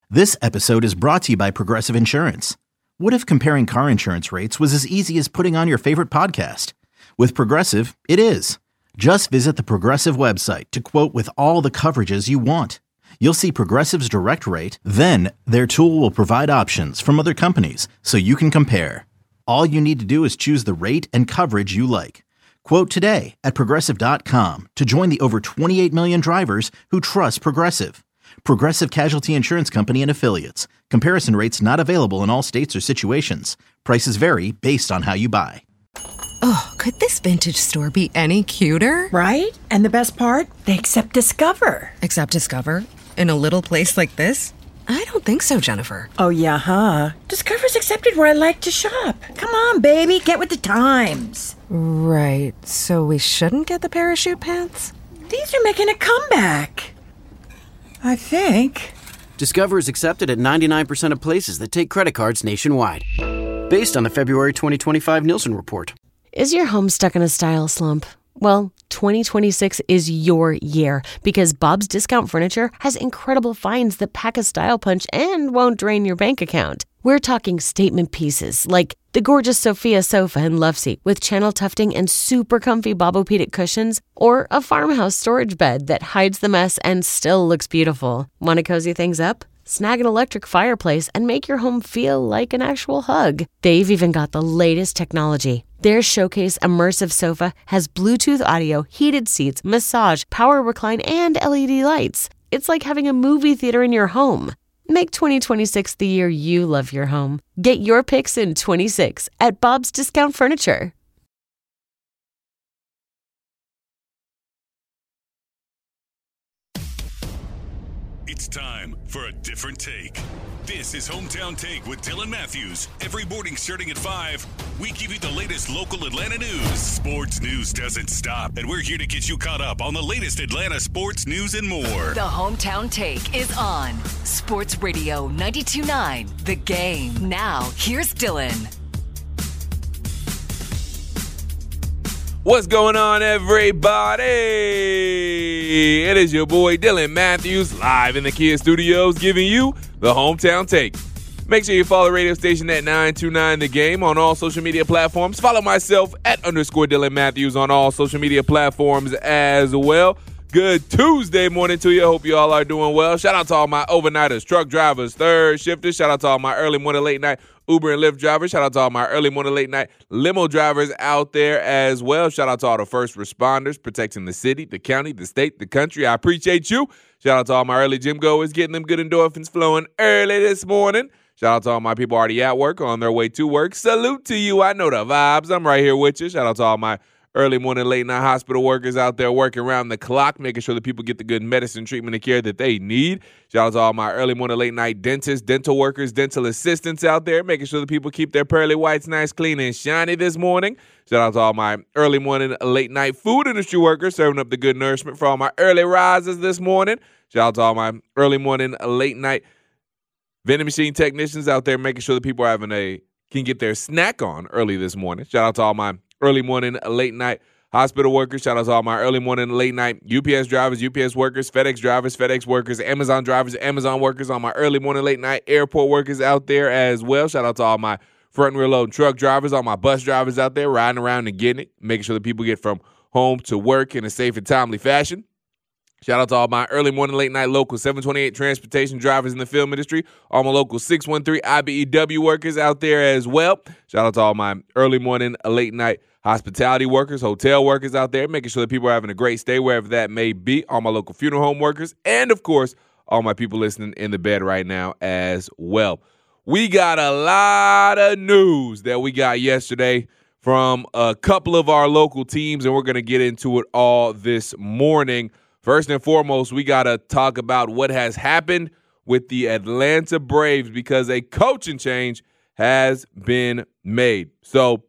This episode is brought to you by Progressive Insurance. What if comparing car insurance rates was as easy as putting on your favorite podcast? With Progressive, it is. Just visit the Progressive website to quote with all the coverages you want. You'll see Progressive's direct rate, then their tool will provide options from other companies so you can compare. All you need to do is choose the rate and coverage you like. Quote today at Progressive.com to join the over 28 million drivers who trust Progressive. Progressive Casualty Insurance Company and Affiliates. Comparison rates not available in all states or situations. Prices vary based on how you buy. Oh, could this vintage store be any cuter? Right? And the best part? They accept Discover. Accept Discover? In a little place like this? I don't think so, Jennifer. Oh, yeah, huh? Discover's accepted where I like to shop. Come on, baby, get with the times. Right, so we shouldn't get the parachute pants? These are making a comeback. I think. Discover is accepted at 99% of places that take credit cards nationwide. Based on the February 2025 Nielsen report. Is your home stuck in a style slump? Well, 2026 is your year because Bob's Discount Furniture has incredible finds that pack a style punch and won't drain your bank account. We're talking statement pieces like the gorgeous Sophia sofa and love seat with channel tufting and super comfy Bobopedic cushions, or a farmhouse storage bed that hides the mess and still looks beautiful. Want to cozy things up? Snag an electric fireplace and make your home feel like an actual hug. They've even got the latest technology. Their Showcase Immersive Sofa has Bluetooth audio, heated seats, massage, power recline, and LED lights. It's like having a movie theater in your home. Make 2026 the year you love your home. Get your picks in 26 at Bob's Discount Furniture. It's time for a different take. This is Hometown Take with Dylan Matthews. Every morning starting at 5, we give you the latest local Atlanta news. Sports news doesn't stop, and we're here to get you caught up on the latest Atlanta sports news and more. The Hometown Take is on Sports Radio 92.9 The Game. Now, here's Dylan. What's going on, everybody? It is your boy Dylan Matthews live in the Kia Studios giving you the Hometown Take. Make sure you follow the radio station at 929 The Game on all social media platforms. Follow myself at _Dylan Matthews on all social media platforms as well. Good Tuesday morning to you. Hope you all are doing well. Shout out to all my overnighters, truck drivers, third shifters. Shout out to all my early morning, late night Uber and Lyft drivers. Shout out to all my early morning, late night limo drivers out there as well. Shout out to all the first responders protecting the city, the county, the state, the country. I appreciate you. Shout out to all my early gym goers getting them good endorphins flowing early this morning. Shout out to all my people already at work, on their way to work. Salute to you. I know the vibes. I'm right here with you. Shout out to all my early morning, late night hospital workers out there working around the clock, making sure that people get the good medicine, treatment, and care that they need. Shout out to all my early morning, late night dentists, dental workers, dental assistants out there, making sure that people keep their pearly whites nice, clean, and shiny this morning. Shout out to all my early morning, late night food industry workers serving up the good nourishment for all my early risers this morning. Shout out to all my early morning, late night vending machine technicians out there, making sure that people are can get their snack on early this morning. Shout out to all my early morning, late night hospital workers. Shout out to all my early morning, late night UPS drivers, UPS workers, FedEx drivers, FedEx workers, Amazon drivers, Amazon workers, all my early morning, late night airport workers out there as well. Shout out to all my front and rear load truck drivers, all my bus drivers out there riding around and getting it, making sure that people get from home to work in a safe and timely fashion. Shout out to all my early morning, late night local 728 transportation drivers in the film industry, all my local 613 IBEW workers out there as well. Shout out to all my early morning, late night hospitality workers, hotel workers out there, making sure that people are having a great stay wherever that may be, all my local funeral home workers, and of course, all my people listening in the bed right now as well. We got a lot of news that we got yesterday from a couple of our local teams, and we're going to get into it all this morning. First and foremost, we got to talk about what has happened with the Atlanta Braves because a coaching change has been made. So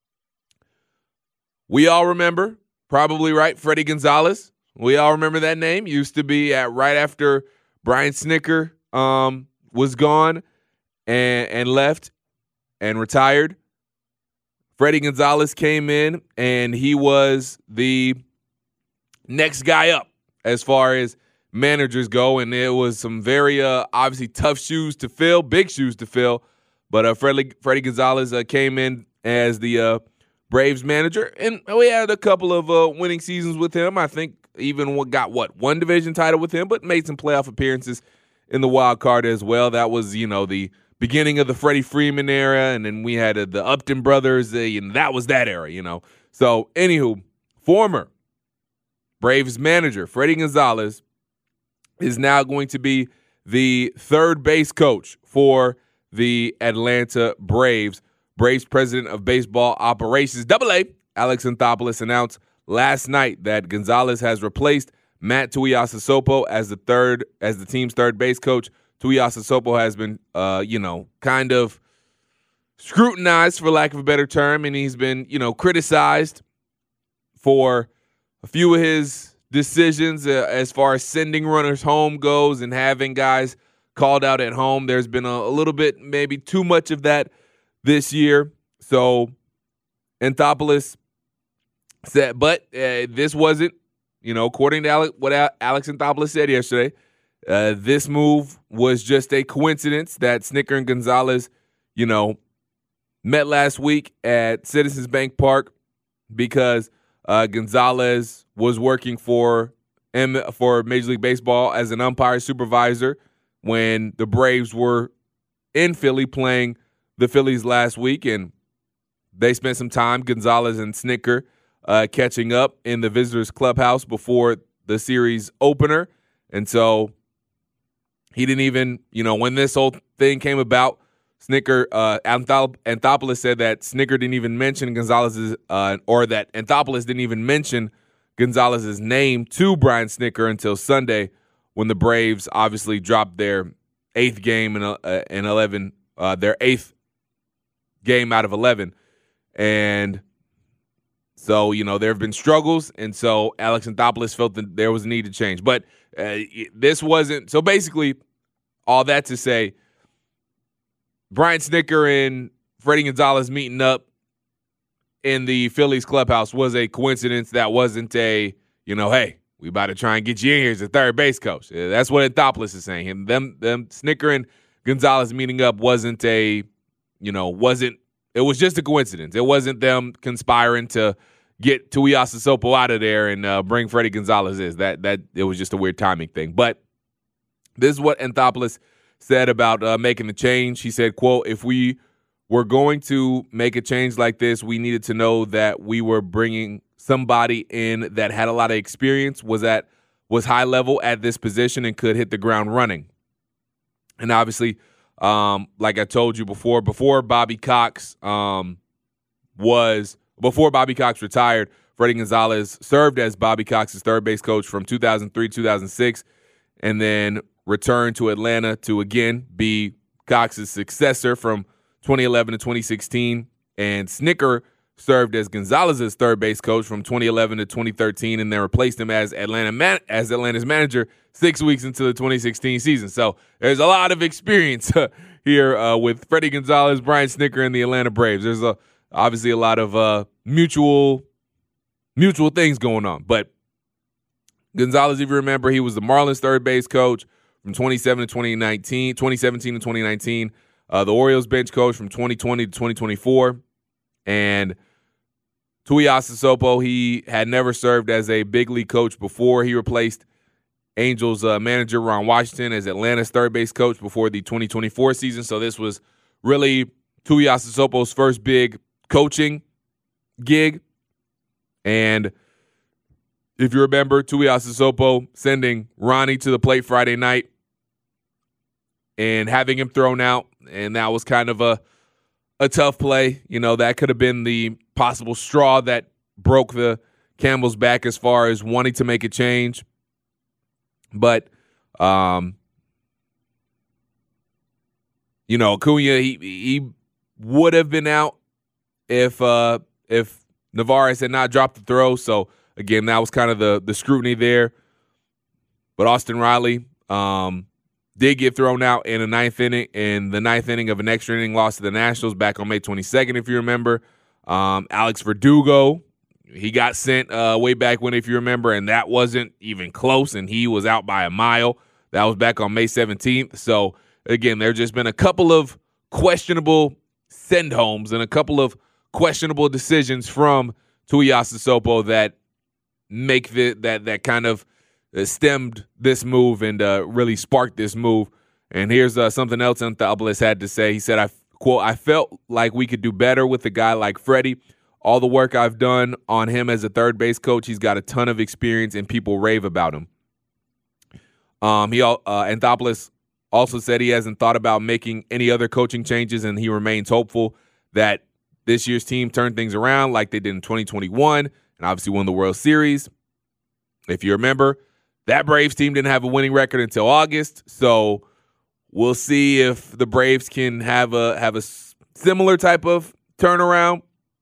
we all remember, probably right, Freddie Gonzalez. We all remember that name. Used to be right after Brian Snitker was gone and left and retired. Freddie Gonzalez came in, and he was the next guy up as far as managers go, and it was some very obviously tough shoes to fill, big shoes to fill. But Freddie Gonzalez came in as the Braves manager, and we had a couple of winning seasons with him. I think even one division title with him, but made some playoff appearances in the wild card as well. That was, the beginning of the Freddie Freeman era, and then we had the Upton brothers, and that was that era, So, anywho, former Braves manager Freddie Gonzalez is now going to be the third base coach for the Atlanta Braves. Braves president of baseball operations, AA, Alex Anthopoulos, announced last night that Gonzalez has replaced Matt Tuiasosopo as the team's third base coach. Tuiasosopo has been, kind of scrutinized, for lack of a better term, and he's been, criticized for a few of his decisions as far as sending runners home goes and having guys called out at home. There's been a little bit, maybe too much of that this year. So Anthopoulos said, but this wasn't, according to what Alex Anthopoulos said yesterday, this move was just a coincidence that Snitker and Gonzalez, met last week at Citizens Bank Park because Gonzalez was working for Major League Baseball as an umpire supervisor when the Braves were in Philly playing the Phillies last week, and they spent some time, Gonzalez and Snitker, catching up in the visitors' clubhouse before the series opener. And so he didn't even, when this whole thing came about, Snitker, Anthopoulos said that Snitker didn't even mention Gonzalez's, or that Anthopoulos didn't even mention Gonzalez's name to Brian Snitker until Sunday, when the Braves obviously dropped their eighth game in 11, their eighth game out of 11. And so, there have been struggles, and so Alex Anthopoulos felt that there was a need to change. But this wasn't – so basically, all that to say, Brian Snitker and Freddie Gonzalez meeting up in the Phillies clubhouse was a coincidence. That wasn't a, hey, we about to try and get you in here as a third base coach. That's what Anthopoulos is saying. And them Snitker and Gonzalez meeting up wasn't a, it was just a coincidence. It wasn't them conspiring to get Tuiasosopo out of there and bring Freddie Gonzalez in. That it was just a weird timing thing. But this is what Anthopoulos said about making the change. He said, quote, if we were going to make a change like this, we needed to know that we were bringing somebody in that had a lot of experience, was high level at this position, and could hit the ground running. And obviously, like I told you before Bobby Cox retired, Freddie Gonzalez served as Bobby Cox's third base coach from 2003-2006, and then returned to Atlanta to again be Cox's successor from 2011 to 2016. And Snitker served as Gonzalez's third base coach from 2011 to 2013, and then replaced him as Atlanta's manager 6 weeks into the 2016 season. So there's a lot of experience here with Freddie Gonzalez, Brian Snitker, and the Atlanta Braves. There's obviously a lot of mutual things going on. But Gonzalez, if you remember, he was the Marlins third base coach from 2017 to 2019. The Orioles bench coach from 2020 to 2024. And Tuiasosopo, he had never served as a big league coach before. He replaced Angels manager Ron Washington as Atlanta's third base coach before the 2024 season. So this was really Tuiasosopo's first big coaching gig. And if you remember, Tuiasosopo sending Ronnie to the plate Friday night and having him thrown out, and that was kind of a tough play. That could have been the possible straw that broke the camel's back as far as wanting to make a change. But, Acuna, he would have been out if Narvaez had not dropped the throw. So, again, that was kind of the scrutiny there. But Austin Riley did get thrown out in the ninth inning of an extra inning loss to the Nationals back on May 22nd, if you remember. Alex Verdugo, He got sent way back when, if you remember, and that wasn't even close, and he was out by a mile. That was back on May 17th. So, again, there have just been a couple of questionable send-homes and a couple of questionable decisions from Tuiasa Sopo that make that kind of stemmed this move and really sparked this move. And here's something else Anthopoulos had to say. He said, quote, I felt like we could do better with a guy like Freddie. All the work I've done on him as a third base coach, he's got a ton of experience and people rave about him. Anthopoulos also said he hasn't thought about making any other coaching changes, and he remains hopeful that this year's team turned things around like they did in 2021 and obviously won the World Series. If you remember, that Braves team didn't have a winning record until August, so we'll see if the Braves can have a similar type of turnaround.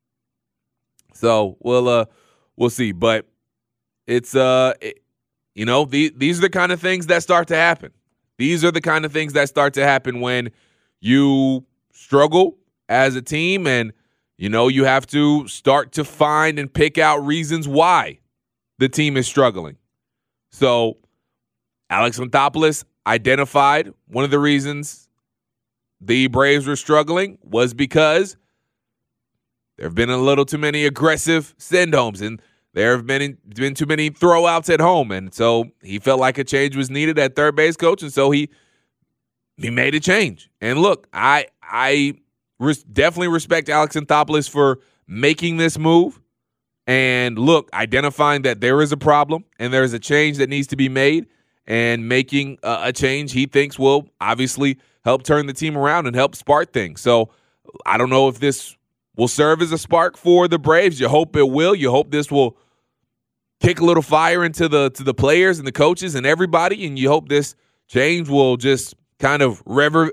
So we'll see, but it's these are the kind of things that start to happen. These are the kind of things that start to happen when you struggle as a team, and you have to start to find and pick out reasons why the team is struggling. So Alex Anthopoulos identified one of the reasons the Braves were struggling was because there have been a little too many aggressive send-homes, and there have been too many throwouts at home. And so he felt like a change was needed at third base coach, and so he made a change. And look, I definitely respect Alex Anthopoulos for making this move and, look, identifying that there is a problem and there is a change that needs to be made, and making a change he thinks will obviously help turn the team around and help spark things. So I don't know if this will serve as a spark for the Braves. You hope it will. You hope this will kick a little fire into the players and the coaches and everybody, and you hope this change will just kind of rev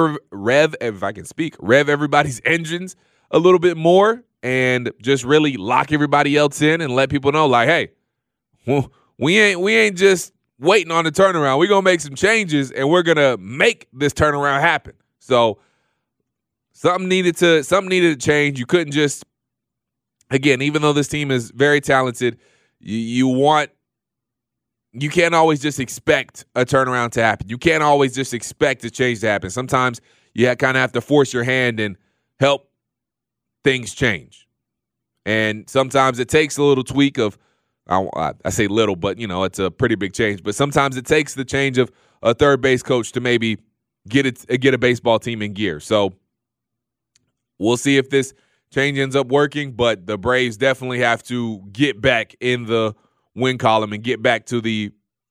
everybody's engines a little bit more and just really lock everybody else in and let people know, like, hey, we ain't just waiting on the turnaround. We're gonna make some changes and we're gonna make this turnaround happen. So something needed to change. You couldn't just, again, even though this team is very talented, you can't always just expect a turnaround to happen. You can't always just expect a change to happen. Sometimes you kind of have to force your hand and help things change. And sometimes it takes a little tweak of, I say little, but, it's a pretty big change. But sometimes it takes the change of a third base coach to maybe get a baseball team in gear. So we'll see if this change ends up working, but the Braves definitely have to get back in the win column and get back to the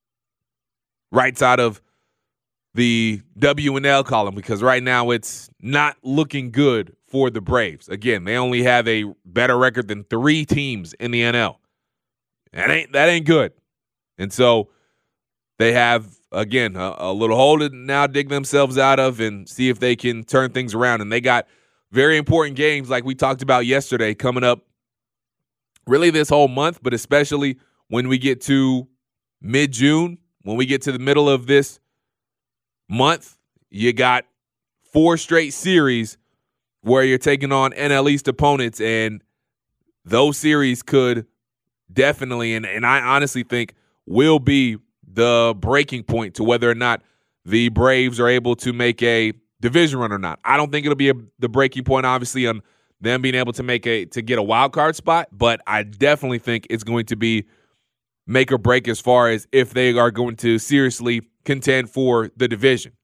right side of the W and L column, because right now it's not looking good for the Braves. Again, they only have a better record than 3 teams in the NL. That ain't good. And so they have, again, a little hole to now dig themselves out of and see if they can turn things around. And they got very important games like we talked about yesterday coming up really this whole month, but especially when we get to mid-June, when we get to the middle of this month, you got 4 straight series where you're taking on NL East opponents, and those series could definitely, and I honestly think will be the breaking point to whether or not the Braves are able to make a division run or not. I don't think it'll be the breaking point, obviously, on them being able to get a wild card spot, but I definitely think it's going to be make or break as far as if they are going to seriously contend for the division.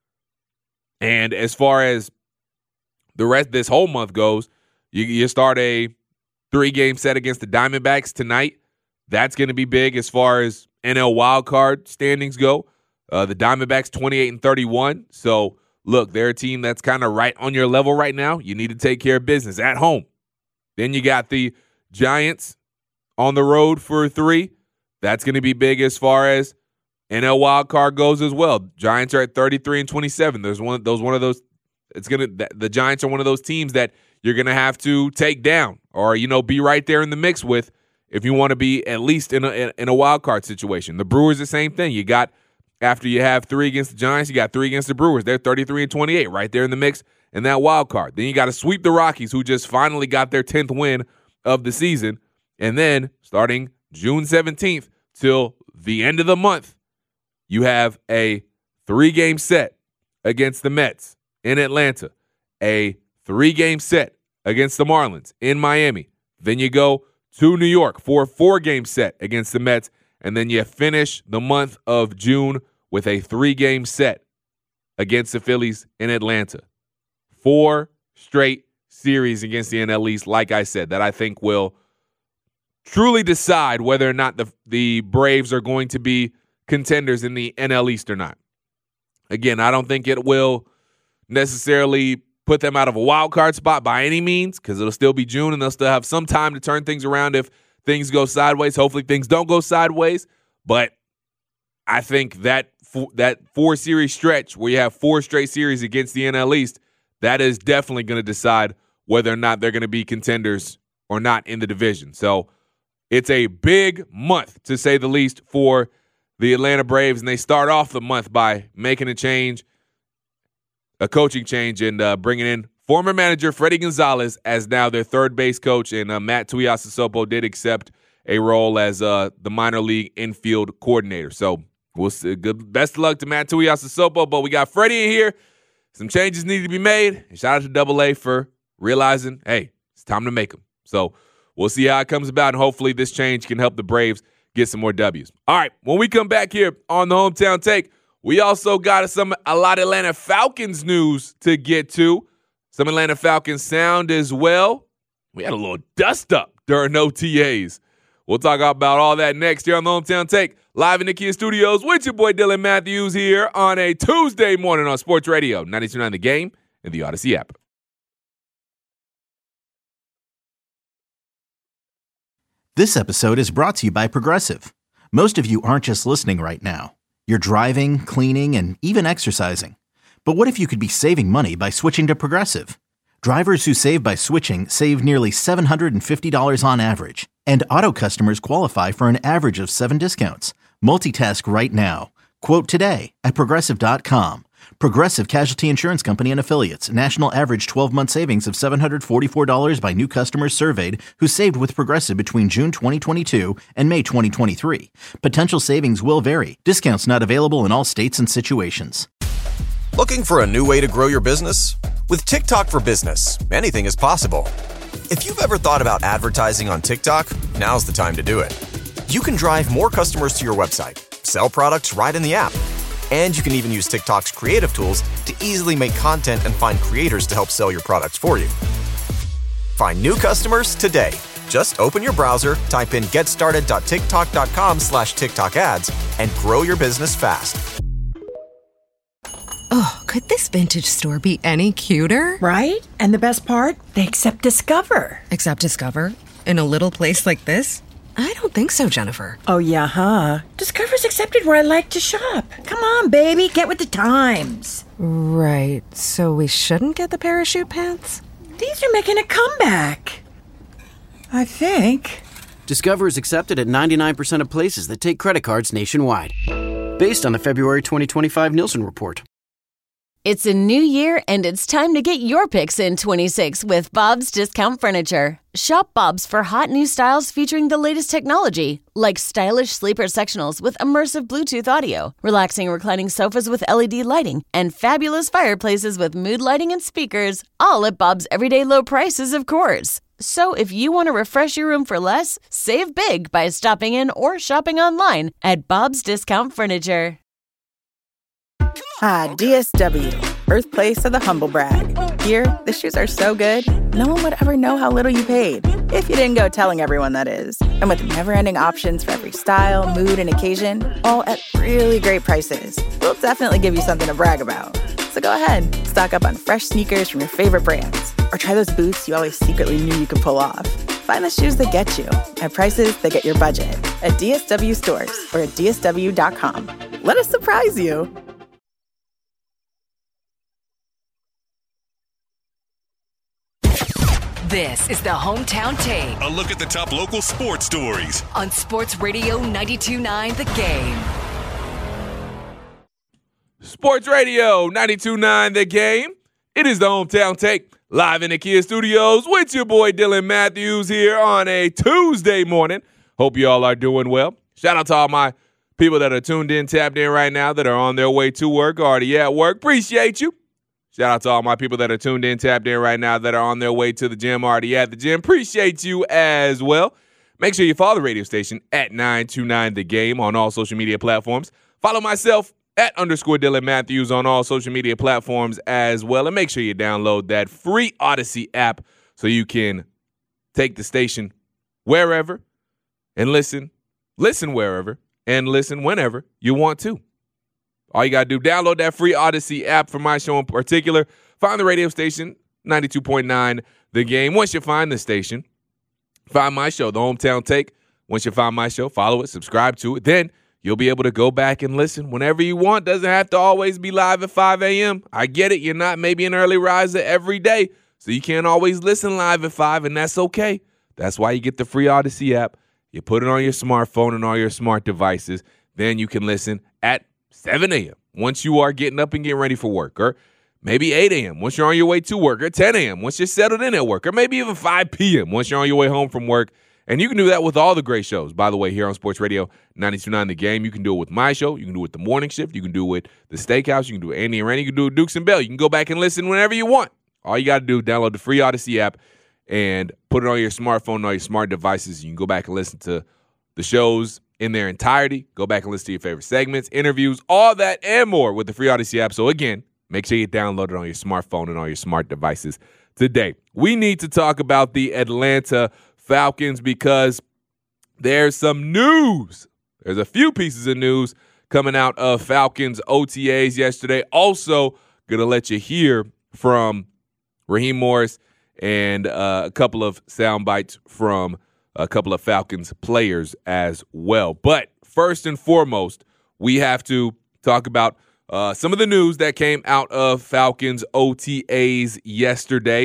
And as far as the rest of this whole month goes, you start a 3-game set against the Diamondbacks tonight. That's going to be big as far as NL wildcard standings go. The Diamondbacks 28-31. So, look, they're a team that's kind of right on your level right now. You need to take care of business at home. Then you got the Giants on the road for 3. That's going to be big as far as NL wildcard goes as well. Giants are at 33-27. There's one of those. The Giants are one of those teams that you're going to have to take down or, be right there in the mix with if you want to be at least in a wild card situation. The Brewers, the same thing. You got, after you have 3 against the Giants, you got 3 against the Brewers. They're 33-28, right there in the mix in that wild card. Then you got to sweep the Rockies, who just finally got their 10th win of the season, And then starting June 17th till the end of the month, you have a 3-game set against the Mets in Atlanta, a 3-game set against the Marlins in Miami. Then you go to New York for a 4-game set against the Mets, and then you finish the month of June with a 3-game set against the Phillies in Atlanta. 4 straight series against the NL East, like I said, that I think will truly decide whether or not the Braves are going to be contenders in the NL East or not. Again, I don't think it will necessarily put them out of a wild card spot by any means, because it'll still be June and they'll still have some time to turn things around if things go sideways. Hopefully things don't go sideways, but I think that 4-series stretch where you have 4 straight series against the NL East, that is definitely going to decide whether or not they're going to be contenders or not in the division. So it's a big month, to say the least, for the Atlanta Braves, and they start off the month by making a coaching change, and bringing in former manager Freddie Gonzalez as now their third base coach, and Matt Tuiasosopo did accept a role as the minor league infield coordinator. So we'll see. Best of luck to Matt Tuiasosopo, but we got Freddie in here. Some changes need to be made, and shout out to Double A for realizing, hey, it's time to make them. So we'll see how it comes about, and hopefully this change can help the Braves get some more W's. All right, when we come back here on the Hometown Take, we also got a lot of Atlanta Falcons news to get to. Some Atlanta Falcons sound as well. We had a little dust up during OTAs. We'll talk about all that next here on the Hometown Take, live in the Kia Studios with your boy Dylan Matthews here on a Tuesday morning on Sports Radio 92.9 The Game and the Odyssey app. This episode is brought to you by Progressive. Most of you aren't just listening right now. You're driving, cleaning, and even exercising. But what if you could be saving money by switching to Progressive? Drivers who save by switching save nearly $750 on average. And auto customers qualify for an average of 7 discounts. Multitask right now. Quote today at Progressive.com. Progressive Casualty Insurance Company and Affiliates. National average 12-month savings of $744 by new customers surveyed who saved with Progressive between June 2022 and May 2023. Potential savings will vary. Discounts not available in all states and situations. Looking for a new way to grow your business? With TikTok for Business, anything is possible. If you've ever thought about advertising on TikTok, now's the time to do it. You can drive more customers to your website, sell products right in the app, and you can even use TikTok's creative tools to easily make content and find creators to help sell your products for you. Find new customers today. Just open your browser, type in getstarted.tiktok.com/TikTok ads, and grow your business fast. Oh, could this vintage store be any cuter? Right? And the best part? They accept Discover. Accept Discover? In a little place like this? I don't think so, Jennifer. Oh, yeah, huh? Discover's accepted where I like to shop. Come on, baby, get with the times. Right, so we shouldn't get the parachute pants? These are making a comeback. I think. Discover is accepted at 99% of places that take credit cards nationwide. Based on the February 2025 Nielsen report. It's a new year, and it's time to get your picks in 26 with Bob's Discount Furniture. Shop Bob's for hot new styles featuring the latest technology, like stylish sleeper sectionals with immersive Bluetooth audio, relaxing reclining sofas with LED lighting, and fabulous fireplaces with mood lighting and speakers, all at Bob's everyday low prices, of course. So if you want to refresh your room for less, save big by stopping in or shopping online at Bob's Discount Furniture. Ah, DSW, birthplace of the humble brag. Here, the shoes are so good, no one would ever know how little you paid. If you didn't go telling everyone, that is. And with never-ending options for every style, mood, and occasion, all at really great prices, we'll definitely give you something to brag about. So go ahead, stock up on fresh sneakers from your favorite brands, or try those boots you always secretly knew you could pull off. Find the shoes that get you, at prices that get your budget, at DSW stores or at DSW.com. Let us surprise you. This is the Hometown Take. A look at the top local sports stories On Sports Radio 92.9 The Game. Sports Radio 92.9 The Game It is the Hometown Take, live in the Kia Studios with your boy Dylan Matthews here on a Tuesday morning. Hope you all are doing well. Shout out to all my people that are tuned in, tapped in right now, that are on their way to work, already at work. Appreciate you. Shout out to all my people that are tuned in, tapped in right now, that are on their way to the gym, already at the gym. Appreciate you as well. Make sure you follow the radio station at 929 The Game on all social media platforms. Follow myself at _Dylan Matthews on all social media platforms as well. And make sure you download that free Odyssey app so you can take the station wherever and listen wherever and listen whenever you want to. All you got to do, download that free Odyssey app for my show in particular. Find the radio station, 92.9 The Game. Once you find the station, find my show, The Hometown Take. Once you find my show, follow it, subscribe to it. Then you'll be able to go back and listen whenever you want. Doesn't have to always be live at 5 a.m. I get it. You're not maybe an early riser every day, so you can't always listen live at 5, and that's okay. That's why you get the free Odyssey app. You put it on your smartphone and all your smart devices. Then you can listen at 7 a.m. once you are getting up and getting ready for work, or maybe 8 a.m. once you're on your way to work, or 10 a.m. once you're settled in at work, or maybe even 5 p.m. once you're on your way home from work. And you can do that with all the great shows, by the way, here on Sports Radio 92.9 The Game. You can do it with my show. You can do it with The Morning Shift. You can do it with The Steakhouse. You can do it with Andy and Randy. You can do it with Dukes and Bell. You can go back and listen whenever you want. All you got to do, download the free Odyssey app and put it on your smartphone and all your smart devices. You can go back and listen to the shows in their entirety. Go back and listen to your favorite segments, interviews, all that and more with the free Odyssey app. So, again, make sure you download it on your smartphone and all your smart devices today. We need to talk about the Atlanta Falcons because there's some news. There's a few pieces of news coming out of Falcons OTAs yesterday. Also, going to let you hear from Raheem Morris and a couple of sound bites from a couple of Falcons players as well. But first and foremost, we have to talk about some of the news that came out of Falcons OTAs yesterday.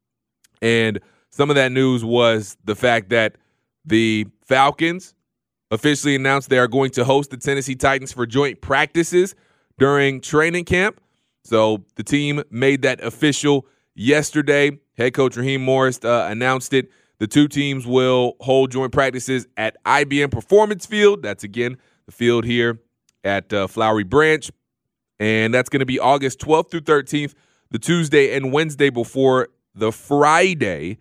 And some of that news was the fact that the Falcons officially announced they are going to host the Tennessee Titans for joint practices during training camp. So the team made that official yesterday. Head coach Raheem Morris announced it. The two teams will hold joint practices at IBM Performance Field. That's, again, the field here at Flowery Branch. And that's going to be August 12th through 13th, the Tuesday and Wednesday before the Friday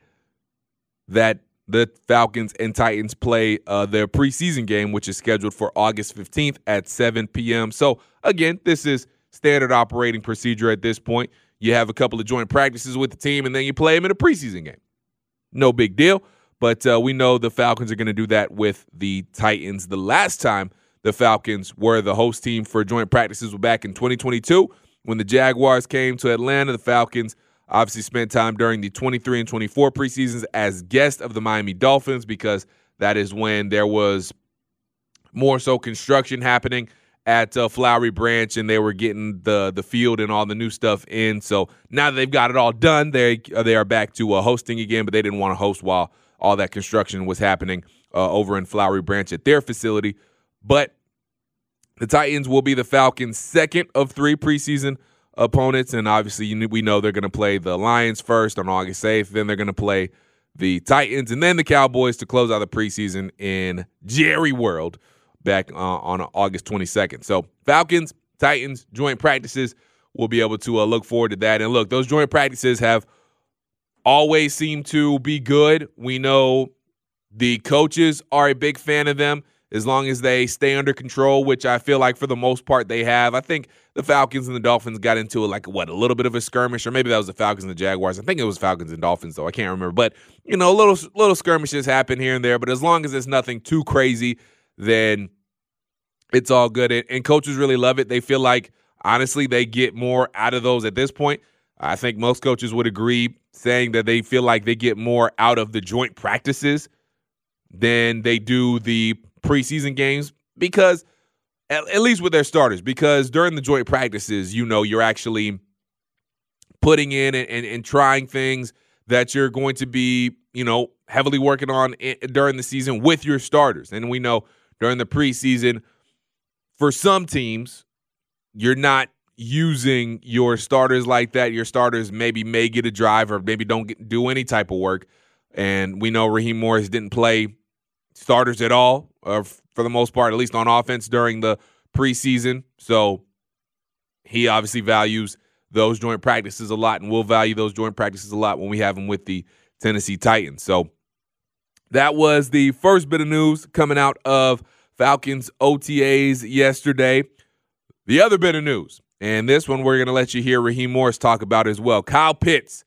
that the Falcons and Titans play their preseason game, which is scheduled for August 15th at 7 p.m. So, again, this is standard operating procedure at this point. You have a couple of joint practices with the team, and then you play them in a preseason game. No big deal, but we know the Falcons are going to do that with the Titans. The last time the Falcons were the host team for joint practices was back in 2022 when the Jaguars came to Atlanta. The Falcons obviously spent time during the 23 and 24 preseasons as guests of the Miami Dolphins because that is when there was more so construction happening at Flowery Branch, and they were getting the field and all the new stuff in. So now that they've got it all done, they are back to hosting again, but they didn't want to host while all that construction was happening over in Flowery Branch at their facility. But the Titans will be the Falcons' second of 3 preseason opponents, and obviously we know they're going to play the Lions first on August 8th, then they're going to play the Titans, and then the Cowboys to close out the preseason in Jerry World back on August 22nd. So Falcons, Titans, joint practices, we'll be able to look forward to that. And look, those joint practices have always seemed to be good. We know the coaches are a big fan of them as long as they stay under control, which I feel like for the most part they have. I think the Falcons and the Dolphins got into a little bit of a skirmish, or maybe that was the Falcons and the Jaguars. I think it was Falcons and Dolphins, though. I can't remember. But, little skirmishes happen here and there. But as long as it's nothing too crazy, then it's all good. And coaches really love it. They feel like, honestly, they get more out of those at this point. I think most coaches would agree saying that they feel like they get more out of the joint practices than they do the preseason games because, at least with their starters, because during the joint practices, you're actually putting in and trying things that you're going to be, heavily working on during the season with your starters. And we know during the preseason, for some teams, you're not using your starters like that. Your starters maybe may get a drive or maybe don't do any type of work. And we know Raheem Morris didn't play starters at all, for the most part, at least on offense during the preseason. So he obviously values those joint practices a lot, and will value those joint practices a lot when we have him with the Tennessee Titans. So that was the first bit of news coming out of Falcons OTAs yesterday. The other bit of news, and this one we're going to let you hear Raheem Morris talk about as well. Kyle Pitts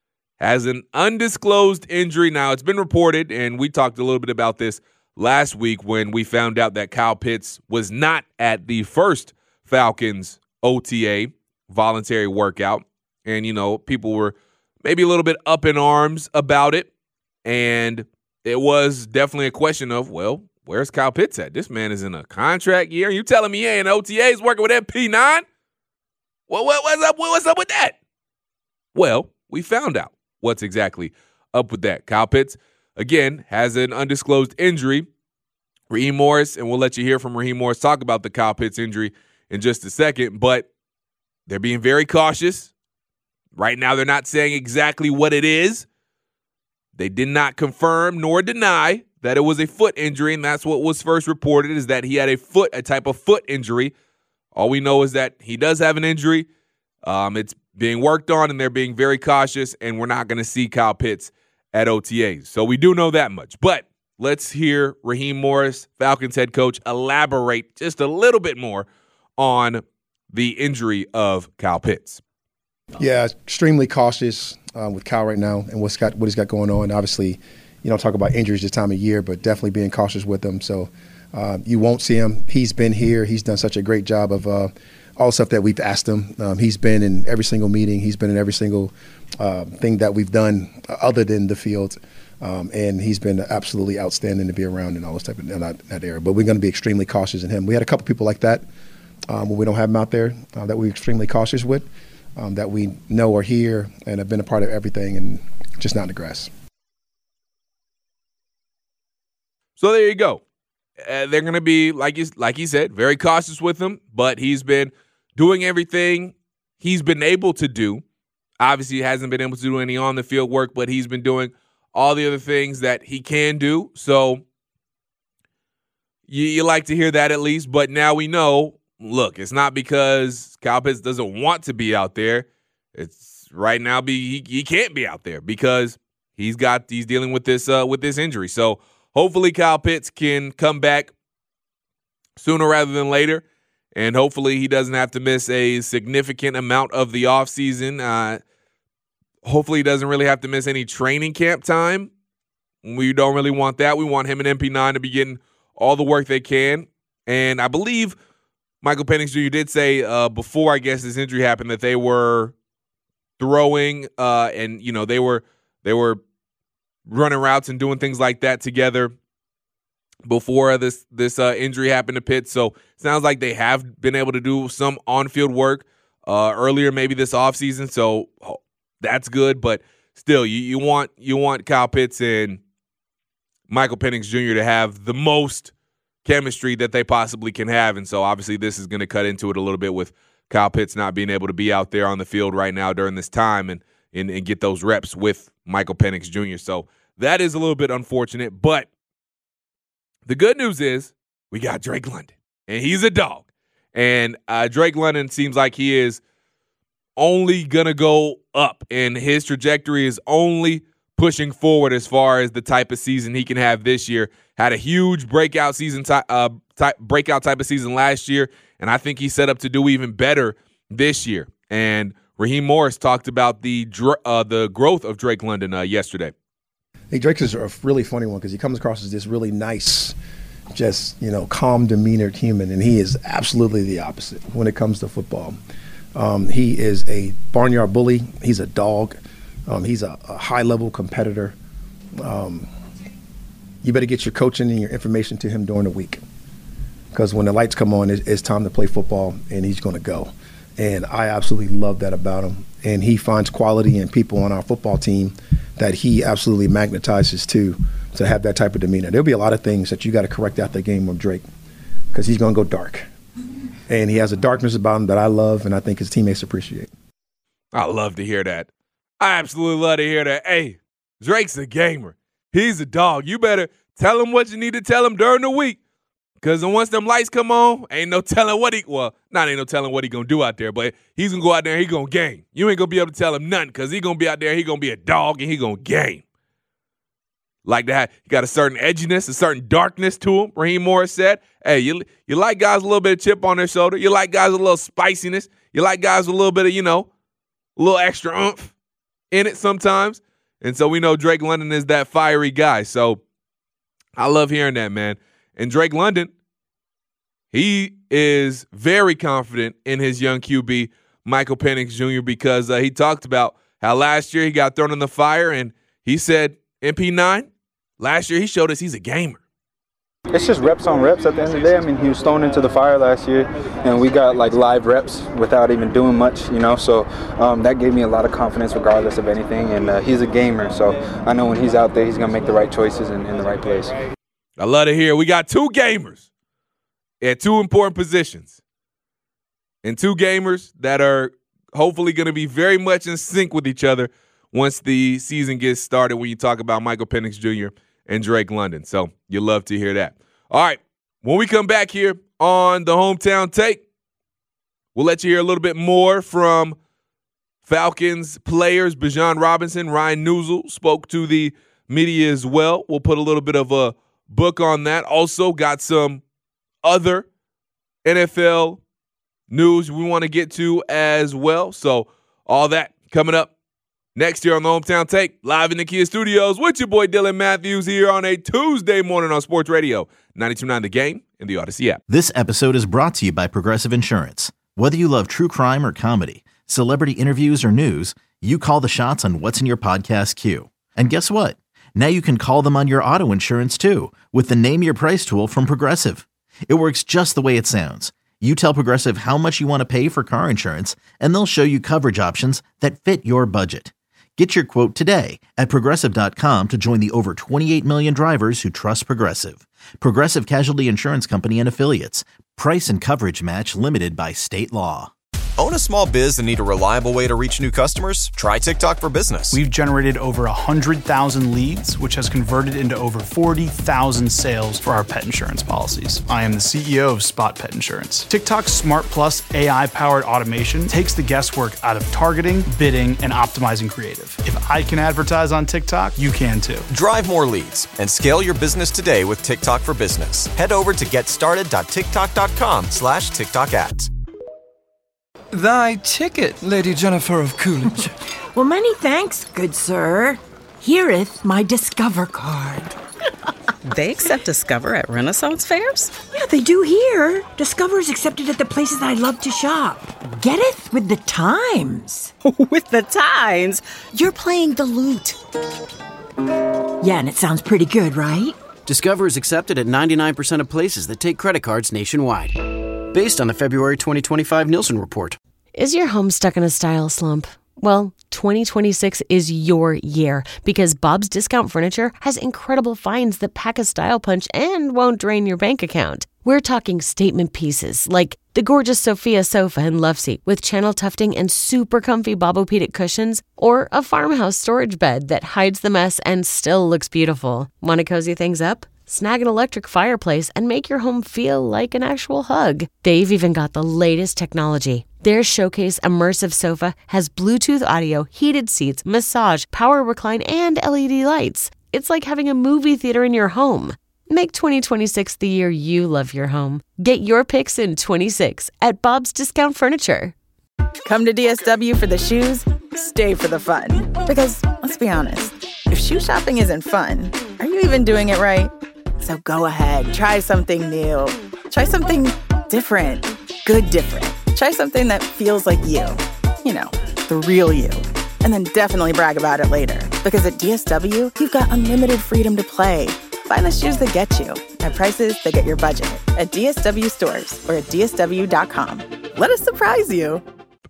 has an undisclosed injury. Now, it's been reported, and we talked a little bit about this last week when we found out that Kyle Pitts was not at the first Falcons OTA voluntary workout. And, people were maybe a little bit up in arms about it. And it was definitely a question of, well, where's Kyle Pitts at? This man is in a contract year. You telling me he ain't OTAs working with MP9? Well, what's up with that? Well, we found out what's exactly up with that. Kyle Pitts, again, has an undisclosed injury. Raheem Morris, and we'll let you hear from Raheem Morris talk about the Kyle Pitts injury in just a second, but they're being very cautious. Right now, they're not saying exactly what it is. They did not confirm nor deny that it was a foot injury, and that's what was first reported, is that he had a type of foot injury. All we know is that he does have an injury. It's being worked on, and they're being very cautious, and we're not going to see Kyle Pitts at OTAs. So we do know that much. But let's hear Raheem Morris, Falcons head coach, elaborate just a little bit more on the injury of Kyle Pitts. Yeah, extremely cautious with Kyle right now and what he's got going on. Obviously, you don't talk about injuries this time of year, but definitely being cautious with him. So you won't see him. He's been here. He's done such a great job of all the stuff that we've asked him. He's been in every single meeting. He's been in every single thing that we've done other than the field. And he's been absolutely outstanding to be around in all this type of that area. But we're going to be extremely cautious in him. We had a couple people like that when we don't have him out there that we're extremely cautious with, that we know are here and have been a part of everything and just not in the grass. So there you go. They're going to be, like he said, very cautious with him, but he's been doing everything he's been able to do. Obviously, he hasn't been able to do any on-the-field work, but he's been doing all the other things that he can do. So you like to hear that at least, but now we know, look, it's not because Kyle Pitts doesn't want to be out there. It's right now he can't be out there because he's dealing with this injury. So hopefully Kyle Pitts can come back sooner rather than later, and hopefully he doesn't have to miss a significant amount of the offseason. Hopefully he doesn't really have to miss any training camp time. We don't really want that. We want him and MP9 to be getting all the work they can. And I believe Michael Penix Jr. did say before, I guess, this injury happened that they were throwing and they were running routes and doing things like that together before this injury happened to Pitts. So it sounds like they have been able to do some on-field work earlier, maybe this offseason. So that's good, but still, you want Kyle Pitts and Michael Penix Jr. to have the most chemistry that they possibly can have, and so obviously this is going to cut into it a little bit with Kyle Pitts not being able to be out there on the field right now during this time and get those reps with Michael Penix Jr. So that is a little bit unfortunate, but the good news is we got Drake London, and he's a dog, and Drake London seems like he is only going to go up, and his trajectory is only pushing forward as far as the type of season he can have this year. Had a huge breakout season, breakout type of season last year, and I think he's set up to do even better this year. And Raheem Morris talked about the growth of Drake London yesterday. Hey, Drake is a really funny one because he comes across as this really nice, just calm, demeanored human, and he is absolutely the opposite when it comes to football. He is a barnyard bully. He's a dog. He's a high-level competitor. You better get your coaching and your information to him during the week because when the lights come on, it's time to play football, and he's going to go. And I absolutely love that about him. And he finds quality in people on our football team that he absolutely magnetizes to have that type of demeanor. There'll be a lot of things that you got to correct out the game with Drake because he's going to go dark. and he has a darkness about him that I love, and I think his teammates appreciate. I love to hear that. I absolutely love to hear that. Hey, Drake's a gamer. He's a dog. You better tell him what you need to tell him during the week. Because once them lights come on, ain't no telling what ain't no telling what he going to do out there, but he's going to go out there and he going to game. You ain't going to be able to tell him nothing because he going to be out there, he going to be a dog, and he going to game. Like that, he got a certain edginess, a certain darkness to him. Raheem Morris said, hey, you like guys with a little bit of chip on their shoulder. You like guys with a little spiciness. You like guys with a little bit of, a little extra oomph in it sometimes. And so we know Drake London is that fiery guy. So I love hearing that, man. And Drake London, he is very confident in his young QB, Michael Penix Jr., because he talked about how last year he got thrown in the fire, and he said, MP9, last year he showed us he's a gamer. It's just reps on reps at the end of the day. I mean, he was thrown into the fire last year, and we got live reps without even doing much, so that gave me a lot of confidence regardless of anything, and he's a gamer, so I know when he's out there, he's going to make the right choices in the right place. I love to hear. We got two gamers at two important positions, and two gamers that are hopefully going to be very much in sync with each other once the season gets started when you talk about Michael Penix Jr. and Drake London. So you love to hear that. All right, when we come back here on the Hometown Take, we'll let you hear a little bit more from Falcons players. Bijan Robinson, Ryan Newsel spoke to the media as well. We'll put a little bit of a book on that. Also got some other NFL news we want to get to as well. So all that coming up next year on the Hometown Take, live in the Kia Studios with your boy Dylan Matthews here on a Tuesday morning on Sports Radio 92.9 The Game and the Odyssey app. This episode is brought to you by Progressive Insurance. Whether you love true crime or comedy, celebrity interviews or news, you call the shots on what's in your podcast queue. And guess what? Now you can call them on your auto insurance too with the Name Your Price tool from Progressive. It works just the way it sounds. You tell Progressive how much you want to pay for car insurance, and they'll show you coverage options that fit your budget. Get your quote today at Progressive.com to join the over 28 million drivers who trust Progressive. Progressive Casualty Insurance Company and Affiliates. Price and coverage match limited by state law. Own a small biz and need a reliable way to reach new customers? Try TikTok for Business. We've generated over 100,000 leads, which has converted into over 40,000 sales for our pet insurance policies. I am the CEO of Spot Pet Insurance. TikTok's Smart Plus AI-powered automation takes the guesswork out of targeting, bidding, and optimizing creative. If I can advertise on TikTok, you can too. Drive more leads and scale your business today with TikTok for Business. Head over to getstarted.tiktok.com/TikTok ads. Thy ticket, Lady Jennifer of Coolidge. Well, many thanks, good sir. Here'th my Discover card. They accept Discover at Renaissance fairs? Yeah, they do here. Discover is accepted at the places I love to shop. Getteth with the times. With the times? You're playing the lute. Yeah, and it sounds pretty good, right? Discover is accepted at 99% of places that take credit cards nationwide. Based on the February 2025 Nielsen report. Is your home stuck in a style slump? Well, 2026 is your year because Bob's Discount Furniture has incredible finds that pack a style punch and won't drain your bank account. We're talking statement pieces like the gorgeous Sophia sofa and love seat with channel tufting and super comfy Bobopedic cushions, or a farmhouse storage bed that hides the mess and still looks beautiful. Want to cozy things up? Snag an electric fireplace and make your home feel like an actual hug. They've even got the latest technology. Their Showcase Immersive Sofa has Bluetooth audio, heated seats, massage, power recline, and LED lights. It's like having a movie theater in your home. Make 2026 the year you love your home. Get your picks in 26 at Bob's Discount Furniture. Come to DSW for the shoes, stay for the fun. Because, let's be honest, if shoe shopping isn't fun, are you even doing it right? So go ahead, try something new. Try something different. Good different. Try something that feels like you. You know, the real you. And then definitely brag about it later. Because at DSW, you've got unlimited freedom to play. Find the shoes that get you at prices that get your budget at DSW stores or at DSW.com. Let us surprise you.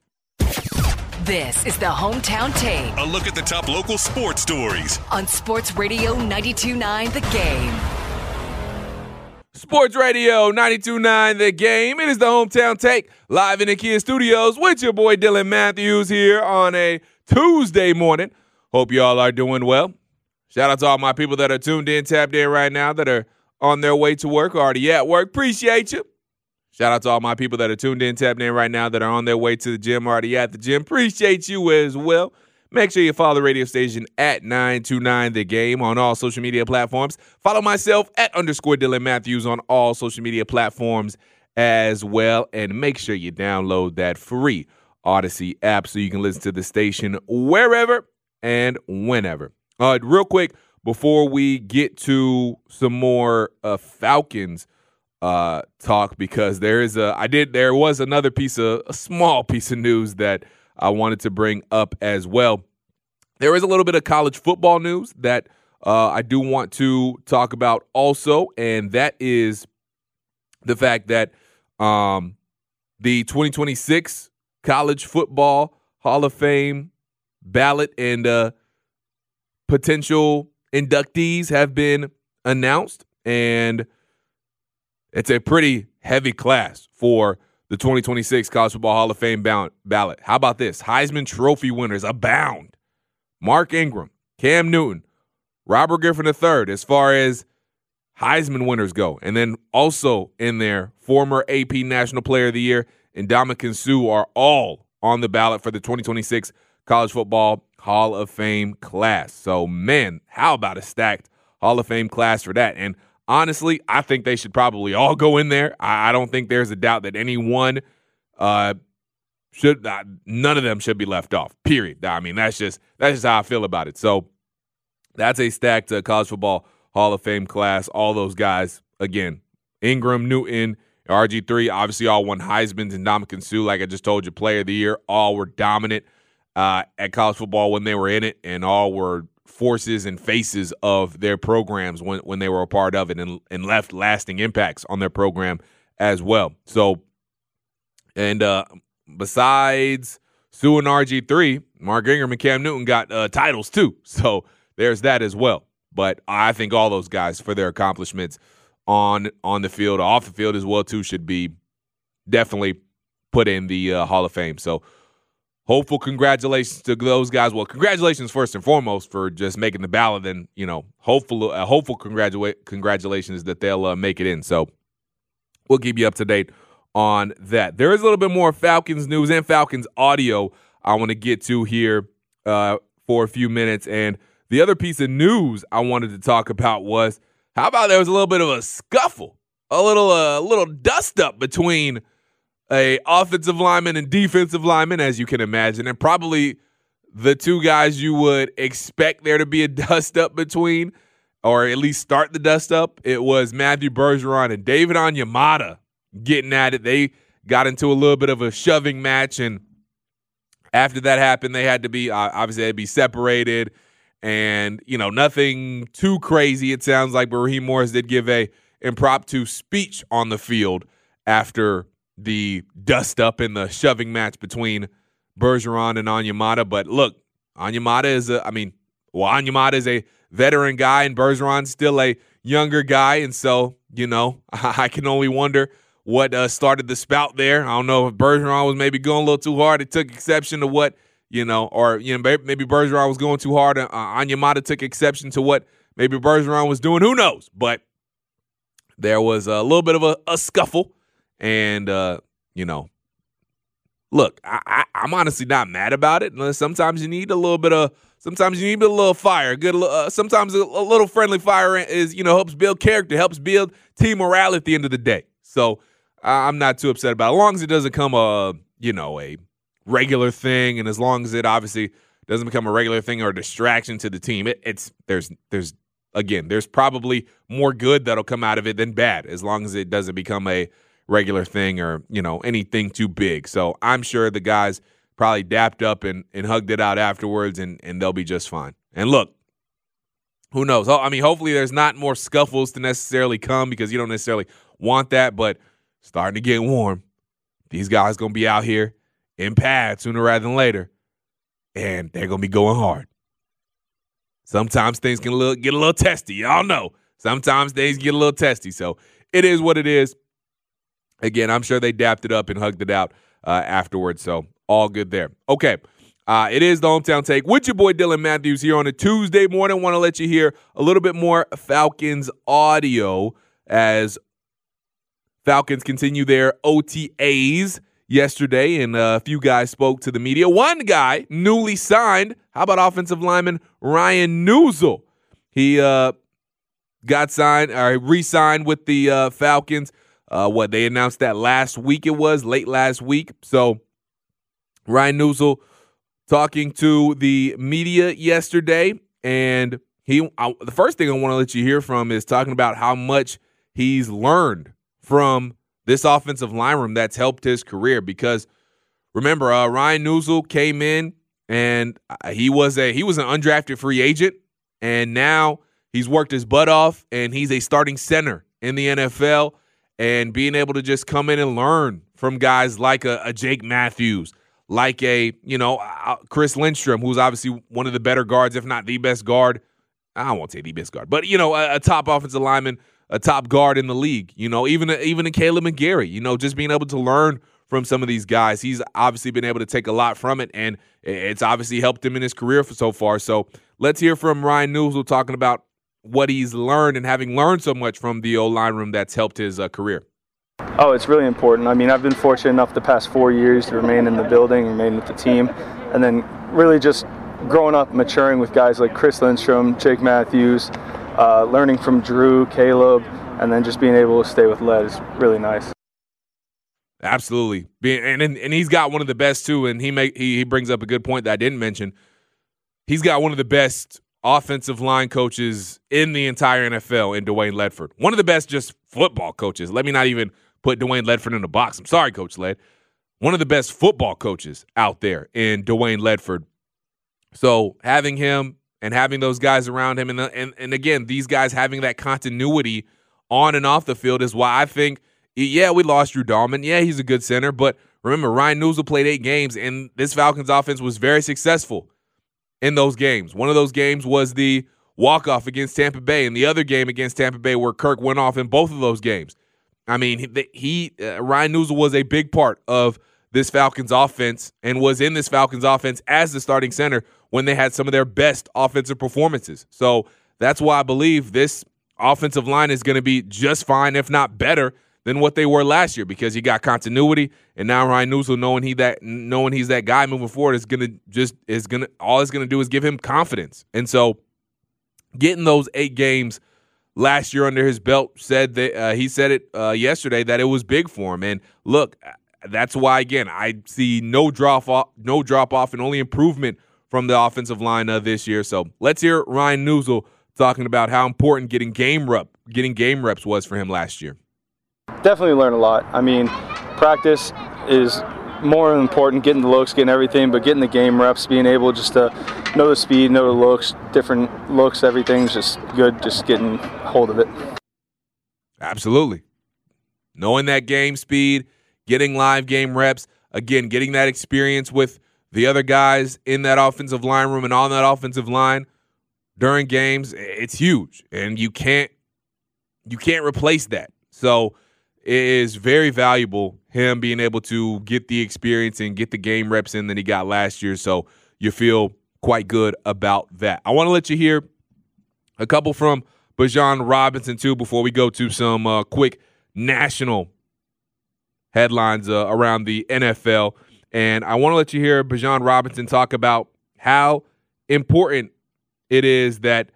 This is the Hometown Take. A look at the top local sports stories On Sports Radio 92.9 The Game. Sports Radio 92.9 The Game. It is the Hometown Take live in the Kia Studios with your boy Dylan Matthews here on a Tuesday morning. Hope you all are doing well. Shout out to all my people that are tuned in, tapped in right now, that are on their way to work, already at work. Appreciate you. Shout out to all my people that are tuned in, tapped in right now, that are on their way to the gym, already at the gym. Appreciate you as well. Make sure you follow the radio station at 929 The Game on all social media platforms. Follow myself at _Dylan Matthews on all social media platforms as well. And make sure you download that free Odyssey app so you can listen to the station wherever and whenever. Real quick, before we get to some more Falcons talk, because there was another a small piece of news that I wanted to bring up as well. There is a little bit of college football news that I do want to talk about also, and that is the fact that the 2026 College Football Hall of Fame ballot and potential inductees have been announced, and it's a pretty heavy class for the 2026 College Football Hall of Fame ballot. How about this? Heisman Trophy winners abound. Mark Ingram, Cam Newton, Robert Griffin III, as far as Heisman winners go. And then also in there, former AP National Player of the Year and Ndamukong Suh are all on the ballot for the 2026 College Football Hall of Fame class. So, man, how about a stacked Hall of Fame class for that? And honestly, I think they should probably all go in there. I don't think there's a doubt that anyone none of them should be left off, period. I mean, that's just how I feel about it. So that's a stacked College Football Hall of Fame class. All those guys, again, Ingram, Newton, RG3, obviously all won Heisman's, and Ndamukong Suh, like I just told you, Player of the Year, all were dominant at college football when they were in it, and all were forces and faces of their programs when they were a part of it, and left lasting impacts on their program as well. So, and besides Suh and RG3, Mark Ingram and Cam Newton got titles too. So there's that as well. But I think all those guys, for their accomplishments on the field, off the field as well too, should be definitely put in the Hall of Fame. So hopeful congratulations to those guys. Well, congratulations first and foremost for just making the ballot. Then, hopeful congratulations that they'll make it in. So we'll keep you up to date on that. There is a little bit more Falcons news and Falcons audio I want to get to here for a few minutes. And the other piece of news I wanted to talk about was, how about there was a little bit of a scuffle, a little dust up between a offensive lineman and defensive lineman, as you can imagine, and probably the two guys you would expect there to be a dust up between, or at least start the dust up. It was Matthew Bergeron and David Onyemata getting at it. They got into a little bit of a shoving match, and after that happened, they had to be obviously they'd be separated, and nothing too crazy. It sounds like, but Raheem Morris did give a impromptu speech on the field after the dust up in the shoving match between Bergeron and Onyemata. But look, Onyemata is a veteran guy, and Bergeron's still a younger guy, and so I can only wonder what started the spout there. I don't know if Bergeron was maybe going a little too hard. It took exception to what, maybe Bergeron was going too hard. Onyemata took exception to what maybe Bergeron was doing. Who knows? But there was a little bit of a scuffle. And, look, I'm honestly not mad about it. Sometimes you need a little bit of fire. Sometimes a little friendly fire is, helps build character, helps build team morale at the end of the day. So I'm not too upset about it. As long as it doesn't become a regular thing, and as long as it obviously doesn't become a regular thing or a distraction to the team, there's probably more good that'll come out of it than bad, as long as it doesn't become a regular thing or, anything too big. So I'm sure the guys probably dapped up and hugged it out afterwards, and they'll be just fine. And look, who knows? I mean, hopefully there's not more scuffles to necessarily come, because you don't necessarily want that, but starting to get warm. These guys going to be out here in pads sooner rather than later, and they're going to be going hard. Sometimes things can get a little testy. Y'all know. Sometimes things get a little testy. So it is what it is. Again, I'm sure they dapped it up and hugged it out afterwards, so all good there. Okay, it is the Hometown Take with your boy Dylan Matthews here on a Tuesday morning. Want to let you hear a little bit more Falcons audio as Falcons continue their OTAs yesterday, and a few guys spoke to the media. One guy newly signed. How about offensive lineman Ryan Neuzil? He got signed or re-signed with the Falcons. They announced that last week. It was late last week. So Ryan Neuzil talking to the media yesterday, and the first thing I want to let you hear from is talking about how much he's learned from this offensive line room that's helped his career. Because remember, Ryan Neuzil came in and he was an undrafted free agent, and now he's worked his butt off and he's a starting center in the NFL. And being able to just come in and learn from guys like a Jake Matthews, like a Chris Lindstrom, who's obviously one of the better guards, if not the best guard. I won't say the best guard, but a top offensive lineman, a top guard in the league. Even a Caleb McGarry. Just being able to learn from some of these guys. He's obviously been able to take a lot from it, and it's obviously helped him in his career so far. So let's hear from Ryan Neuzil talking about what he's learned and having learned so much from the O-line room that's helped his career. Oh, it's really important. I mean, I've been fortunate enough the past 4 years to remain in the building, remain with the team, and then really just growing up, maturing with guys like Chris Lindstrom, Jake Matthews, learning from Drew, Caleb, and then just being able to stay with Led is really nice. Absolutely. And he's got one of the best, too, and he brings up a good point that I didn't mention. He's got one of the best offensive line coaches in the entire NFL in Dwayne Ledford. One of the best just football coaches. Let me not even put Dwayne Ledford in the box. I'm sorry, Coach Led. One of the best football coaches out there in Dwayne Ledford. So having him and having those guys around him, and again, these guys having that continuity on and off the field is why I think, yeah, we lost Drew Dahlman. Yeah, he's a good center. But remember, Ryan Neuzil played 8 games, and this Falcons offense was very successful in those games. One of those games was the walk-off against Tampa Bay, and the other game against Tampa Bay where Kirk went off in both of those games. I mean, Ryan Neuzil was a big part of this Falcons offense and was in this Falcons offense as the starting center when they had some of their best offensive performances. So that's why I believe this offensive line is going to be just fine, if not better, than what they were last year, because you got continuity, and now Ryan Neuzil knowing he's that guy moving forward is gonna all it's gonna do is give him confidence. And so, getting those 8 games last year under his belt, said that he said it yesterday that it was big for him. And look, that's why again I see no drop off, and only improvement from the offensive line this year. So let's hear Ryan Neuzil talking about how important getting game reps was for him last year. Definitely learn a lot. I mean, practice is more important, getting the looks, getting everything, but getting the game reps, being able just to know the speed, know the looks, different looks, everything's just good, just getting hold of it. Absolutely. Knowing that game speed, getting live game reps, again, getting that experience with the other guys in that offensive line room and on that offensive line during games, it's huge, and you can't replace that. So it is very valuable, him being able to get the experience and get the game reps in that he got last year. So you feel quite good about that. I want to let you hear a couple from Bijan Robinson, too, before we go to some quick national headlines around the NFL. And I want to let you hear Bijan Robinson talk about how important it is that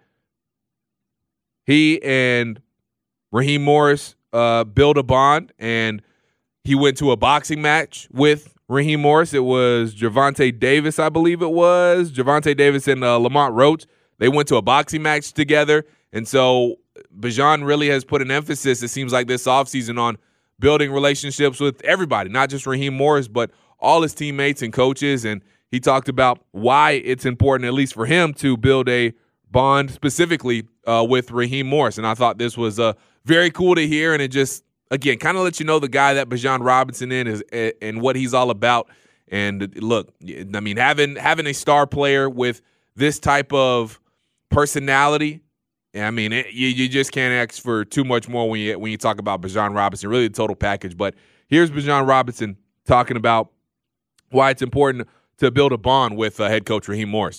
he and Raheem Morris build a bond, and he went to a boxing match with Raheem Morris. It was Gervonta Davis, I believe it was. Gervonta Davis and Lamont Roach. They went to a boxing match together, and so Bijan really has put an emphasis, it seems like this offseason, on building relationships with everybody, not just Raheem Morris, but all his teammates and coaches, and he talked about why it's important, at least for him, to build a bond specifically with Raheem Morris. And I thought this was very cool to hear, and it just, again, kind of lets you know the guy that Bijan Robinson is and what he's all about. And look, I mean, having a star player with this type of personality I mean, you just can't ask for too much more when you talk about Bijan Robinson, really the total package. But here's Bijan Robinson talking about why it's important to build a bond with head coach Raheem Morris.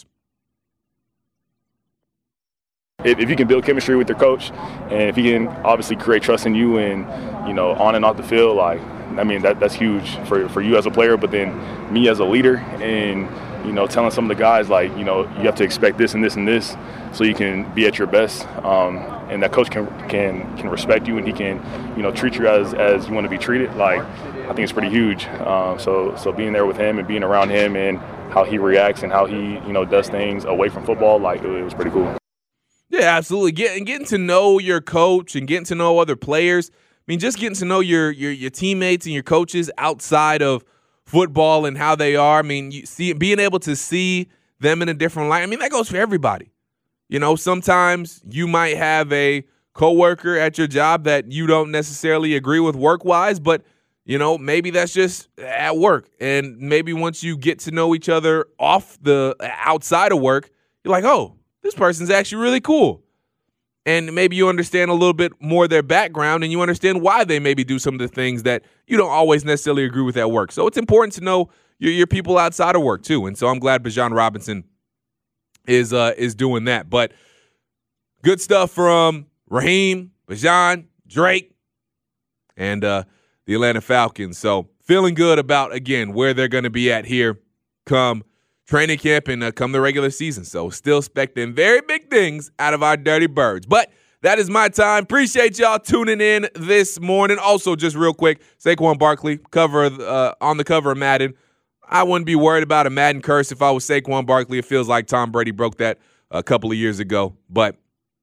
If you can build chemistry with your coach, and if he can obviously create trust in you and, on and off the field, that's huge for you as a player, but then me as a leader and, telling some of the guys, you have to expect this and this and this so you can be at your best. And that coach can respect you and he can, treat you as you want to be treated. I think it's pretty huge. So being there with him and being around him and how he reacts and how he, does things away from football, it was pretty cool. Yeah, absolutely. Getting to know your coach and getting to know other players. I mean, just getting to know your teammates and your coaches outside of football and how they are. I mean, being able to see them in a different light. I mean, that goes for everybody. Sometimes you might have a coworker at your job that you don't necessarily agree with work-wise, but maybe that's just at work. And maybe once you get to know each other outside of work, you're like, oh, this person's actually really cool. And maybe you understand a little bit more of their background and you understand why they maybe do some of the things that you don't always necessarily agree with at work. So it's important to know your people outside of work too. And so I'm glad Bijan Robinson is doing that. But good stuff from Raheem, Bijan, Drake, and the Atlanta Falcons. So feeling good about, again, where they're going to be at here come training camp and come the regular season. So still expecting very big things out of our Dirty Birds. But that is my time. Appreciate y'all tuning in this morning. Also, just real quick, Saquon Barkley on the cover of Madden. I wouldn't be worried about a Madden curse if I was Saquon Barkley. It feels like Tom Brady broke that a couple of years ago. But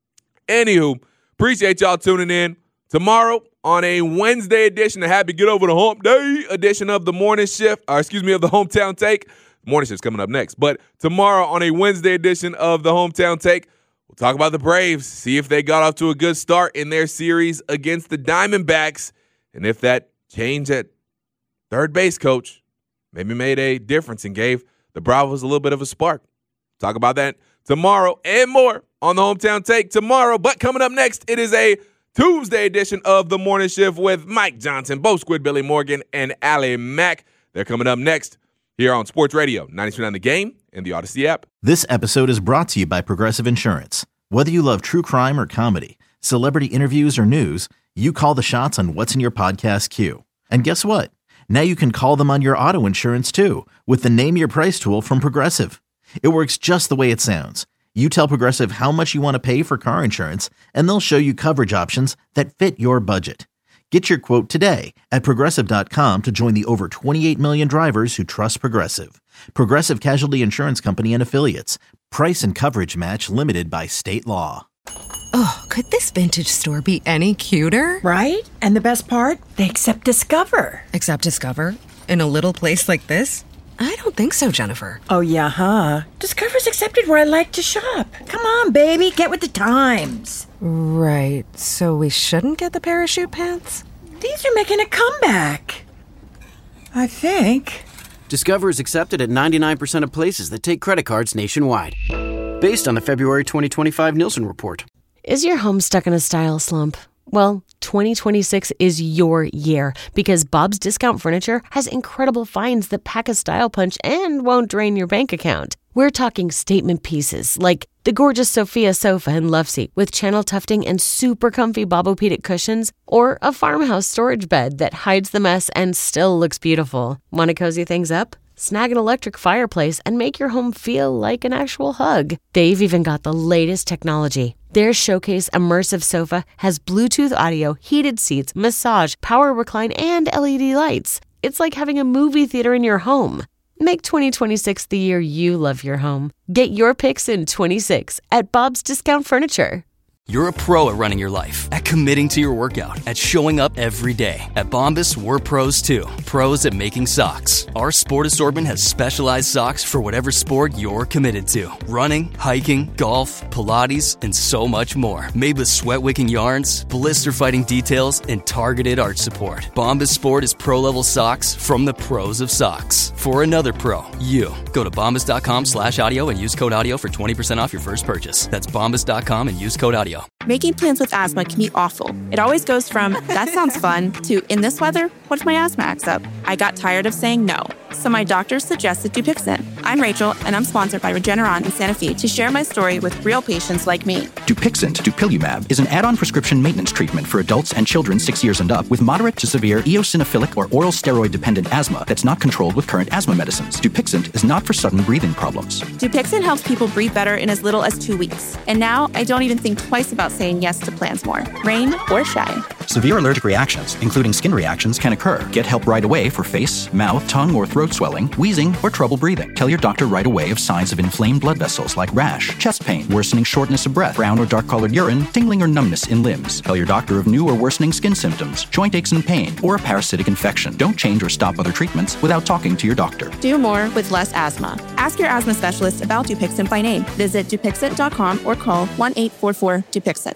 anywho, appreciate y'all tuning in. Tomorrow on a Wednesday edition, a happy get over the hump day edition of the morning shift, of the Hometown Take. Morning shift's coming up next. But tomorrow on a Wednesday edition of the Hometown Take, we'll talk about the Braves, see if they got off to a good start in their series against the Diamondbacks, and if that change at third base coach maybe made a difference and gave the Bravos a little bit of a spark. Talk about that tomorrow and more on the Hometown Take tomorrow. But coming up next, it is a Tuesday edition of the Morning Shift with Mike Johnson, Bo Squid, Billy Morgan, and Allie Mack. They're coming up next here on Sports Radio 92.9 The Game and the Odyssey app. This episode is brought to you by Progressive Insurance. Whether you love true crime or comedy, celebrity interviews or news, you call the shots on what's in your podcast queue. And guess what? Now you can call them on your auto insurance too with the Name Your Price tool from Progressive. It works just the way it sounds. You tell Progressive how much you want to pay for car insurance, and they'll show you coverage options that fit your budget. Get your quote today at Progressive.com to join the over 28 million drivers who trust Progressive. Progressive Casualty Insurance Company and Affiliates. Price and coverage match limited by state law. Oh, could this vintage store be any cuter? Right? And the best part? They accept Discover. Accept Discover? In a little place like this? I don't think so, Jennifer. Oh, yeah, huh? Discover's accepted where I like to shop. Come on, baby, get with the times. Right, so we shouldn't get the parachute pants? These are making a comeback. I think. Discover is accepted at 99% of places that take credit cards nationwide. Based on the February 2025 Nielsen report. Is your home stuck in a style slump? Well, 2026 is your year because Bob's Discount Furniture has incredible finds that pack a style punch and won't drain your bank account. We're talking statement pieces like the gorgeous Sophia sofa and love seat with channel tufting and super comfy Bobopedic cushions, or a farmhouse storage bed that hides the mess and still looks beautiful. Want to cozy things up? Snag an electric fireplace and make your home feel like an actual hug. They've even got the latest technology. Their Showcase Immersive Sofa has Bluetooth audio, heated seats, massage, power recline, and LED lights. It's like having a movie theater in your home. Make 2026 the year you love your home. Get your picks in 26 at Bob's Discount Furniture. You're a pro at running your life, at committing to your workout, at showing up every day. At Bombas, we're pros too. Pros at making socks. Our sport assortment has specialized socks for whatever sport you're committed to. Running, hiking, golf, Pilates, and so much more. Made with sweat-wicking yarns, blister-fighting details, and targeted arch support. Bombas Sport is pro-level socks from the pros of socks. For another pro, you. Go to bombas.com/audio and use code audio for 20% off your first purchase. That's bombas.com and use code audio. Ontario. Making plans with asthma can be awful. It always goes from, that sounds fun, to, in this weather, what if my asthma acts up? I got tired of saying no, so my doctor suggested Dupixent. I'm Rachel, and I'm sponsored by Regeneron in Santa Fe to share my story with real patients like me. Dupixent, dupilumab, is an add-on prescription maintenance treatment for adults and children 6 years and up with moderate to severe eosinophilic or oral steroid-dependent asthma that's not controlled with current asthma medicines. Dupixent is not for sudden breathing problems. Dupixent helps people breathe better in as little as 2 weeks. And now, I don't even think twice about saying yes to plans more, rain or shine. Severe allergic reactions, including skin reactions, can occur. Get help right away for face, mouth, tongue, or throat swelling, wheezing, or trouble breathing. Tell your doctor right away of signs of inflamed blood vessels like rash, chest pain, worsening shortness of breath, brown or dark-colored urine, tingling or numbness in limbs. Tell your doctor of new or worsening skin symptoms, joint aches and pain, or a parasitic infection. Don't change or stop other treatments without talking to your doctor. Do more with less asthma. Ask your asthma specialist about Dupixent by name. Visit Dupixent.com or call 1-844-DUPIXENT.